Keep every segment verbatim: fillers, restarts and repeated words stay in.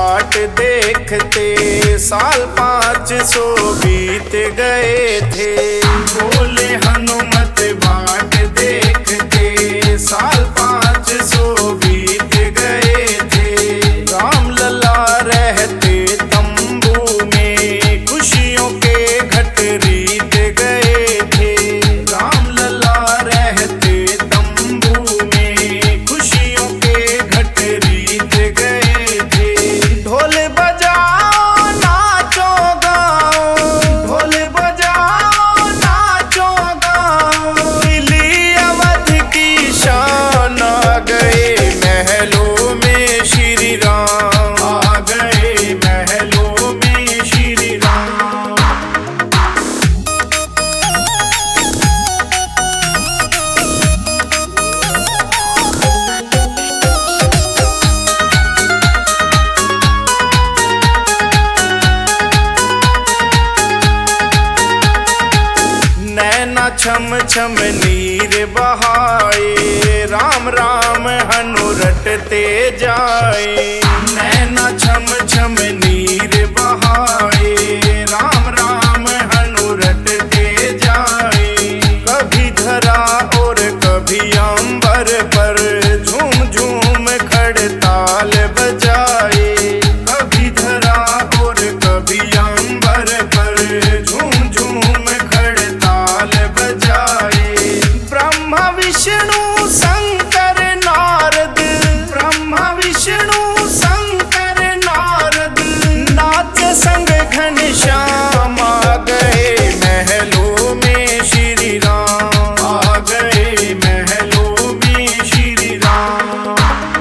बाट देखते साल पाँच सौ बीत गए थे। बोले हनुमत बाट देखते साल पाँच सौ बीत गए थे। राम लला रहते तंबू में खुशियों के घट रीत गए थे। राम लला रहते तंबू में खुशियों के घट रीत गए थे। ढोल बजाओ नाचो गाओ, ढोल बजाओ नाचो गाओ, दिल्ली अवध की शान आ गए महलों में श्री राम, आ गए महलों में श्री राम। नैना छम छम नीर बहाए, राम राम हनु रटते जाए। नैना छम छम नीर बहाए, राम राम हनु रटते जाए। कभी धरा और कभी अंबर पर झूम झूम खड़ताल बजाए। कभी धरा और कभी अंबर पर झूम झूम खड़ताल बजाए। ब्रह्मा विष्णु शंकर नारद, ब्रह्मा विष्णु शंकर नारद, नाच संग घनश्याम आ गए महलों में श्री राम, आ गए महलों में श्री राम।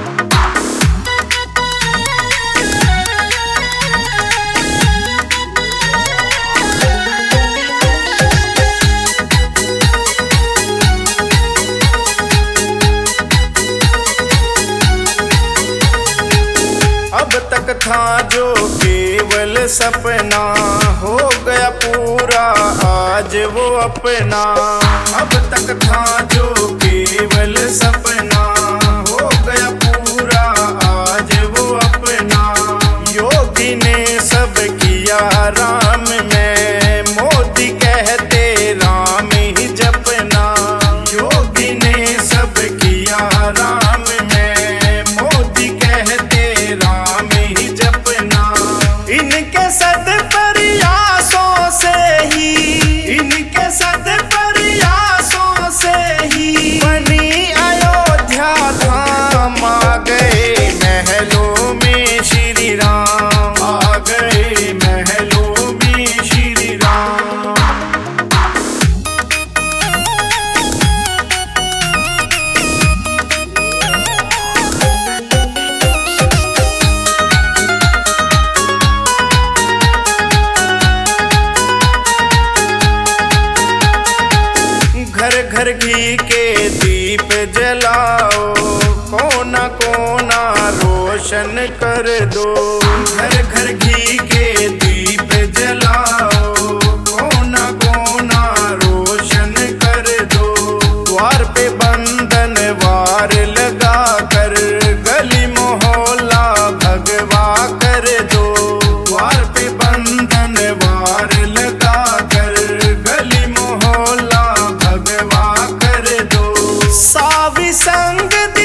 अब तक था जो केवल सपना, हो गया पूरा आज वो अपना। अब तक था जो केवल सपना, हो गया पूरा आज वो अपना। योगी ने सब किया राम में, मोदी कहते राम ही जपना। योगी ने सब किया राम में, मोदी कहते राम ही जपना। इनके सद प्रयासों से ही, इनके सद प्रयासों से ही बनी अयोध्या धाम। आ गए महलों में श्री राम, आ गए महलों में श्री राम। घर घर घी के दीप जलाओ, कोना कोना रोशन कर दो। घर घर घी के दीप जलाओ, कोना कोना रोशन कर दो। द्वार पे बंधन वार लगा कर गली मोहल्ला भगवा कर दो। द्वार पे बंधन वार लगा कर गली मोहल्ला भगवा कर दो। सावी संग